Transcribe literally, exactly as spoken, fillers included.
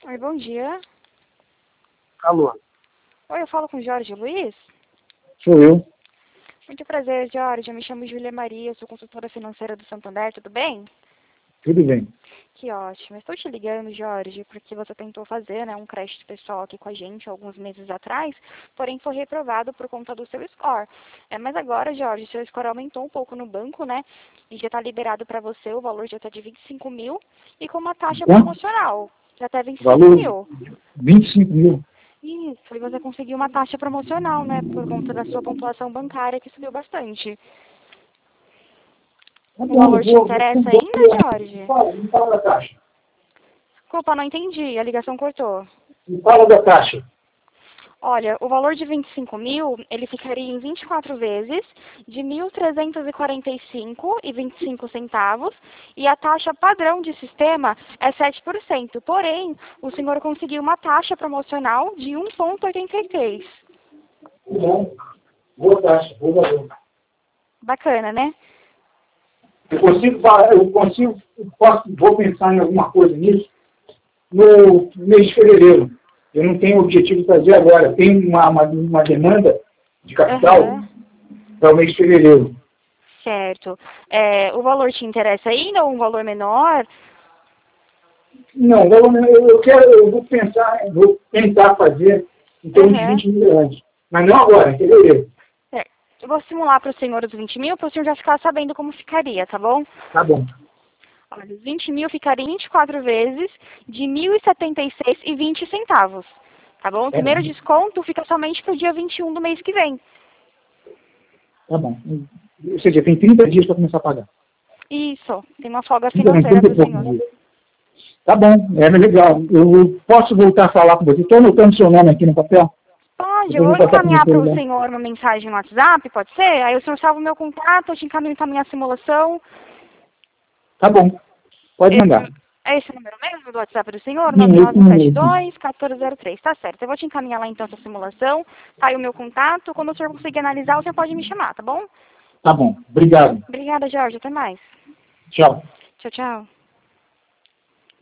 Oi, bom dia. Alô, Oi, eu falo com o Jorge Luiz? sou eu. Muito prazer, Jorge. Eu me chamo Júlia Maria, eu sou consultora financeira do Santander, tudo bem? Tudo bem. Que ótimo. Estou te ligando, Jorge, porque você tentou fazer, né, um crédito pessoal aqui com a gente alguns meses atrás, porém foi reprovado por conta do seu score. É, mas agora, Jorge, seu score aumentou um pouco no banco, né? E já está liberado para você, o valor já está de vinte e cinco mil e com uma taxa Quanto? promocional de até vinte e cinco Valor mil. vinte e cinco mil. Isso, e você conseguiu uma taxa promocional, né? Por conta da sua pontuação bancária, que subiu bastante. Tá O bom, eu valor te vou, vou, interessa vou ainda, Jorge? fala, me fala da taxa. Desculpa, não entendi. A ligação cortou. Me fala da taxa. Olha, o valor de vinte e cinco mil, ele ficaria em vinte e quatro vezes de mil trezentos e quarenta e cinco e vinte e cinco centavos e a taxa padrão de sistema é sete por cento. Porém, o senhor conseguiu uma taxa promocional de um vírgula oitenta e três. Tá bom. Boa taxa, boa valor. Bacana, né? Eu consigo, falar- eu consigo, eu posso, vou pensar em alguma coisa nisso no mês de fevereiro. Eu não tenho o objetivo de fazer agora. Tem uma, uma, uma demanda de capital Aham. para o mês de fevereiro. Certo. É, o valor te interessa ainda ou um valor menor? Não, eu, eu, eu quero, eu vou pensar, eu vou tentar fazer em torno de Aham. vinte mil reais. Mas não agora, em fevereiro. Certo. Eu vou simular para o senhor os vinte mil para o senhor já ficar sabendo como ficaria, tá bom? Tá bom. Olha, os vinte mil ficaria em vinte e quatro vezes de mil e setenta e seis e vinte centavos. Tá bom? O Tá primeiro bom. desconto fica somente para o dia vinte e um do mês que vem. Tá bom. Ou seja, tem trinta dias para começar a pagar. Isso. Tem uma folga trinta, não, financeira trinta para e o poucos senhor. dias. Tá bom, é legal. Eu posso voltar a falar com você. Estou anotando seu nome aqui no papel. Pode, eu Depois eu vou vou passar para o meu encaminhar para o celular. senhor uma mensagem no WhatsApp, pode ser? Aí o senhor salva o meu contato, eu te encaminho encaminhar a simulação. Tá bom. Pode Esse, mandar. é esse número mesmo do WhatsApp do senhor? Sim, esse mesmo. nove nove sete dois, um quatro zero três. Tá certo. Eu vou te encaminhar lá então essa simulação. Tá aí o meu contato. Quando o senhor conseguir analisar, o senhor pode me chamar, tá bom? Tá bom. Obrigado. Obrigada, Jorge. Até mais. Tchau. Tchau, tchau.